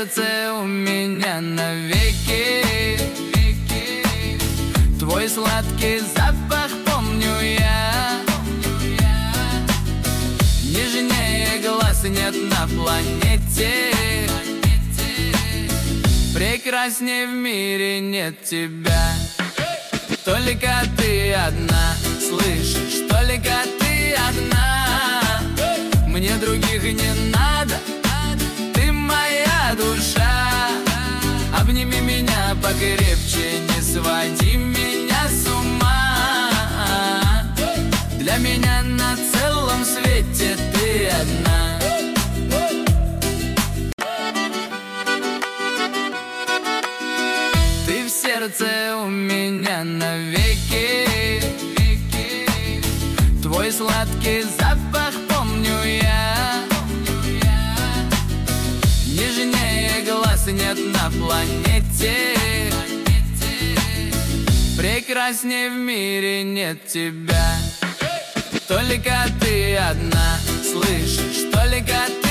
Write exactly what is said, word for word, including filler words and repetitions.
сердце у меня навеки. Твой сладкий запах помню я. Нежнее глаз нет на планете. Прекрасней в мире нет тебя. Только ты одна, слышишь, только ты одна. Мне других не надо, ты моя душа. Обними меня покрепче, не своди меня с ума. Для меня на целом свете ты одна. Ты в сердце у меня навеки. Твой сладкий запах помню я. Нежнее глаз нет на планете. Прекрасней в мире нет тебя. Только ты одна, слышишь, только ты.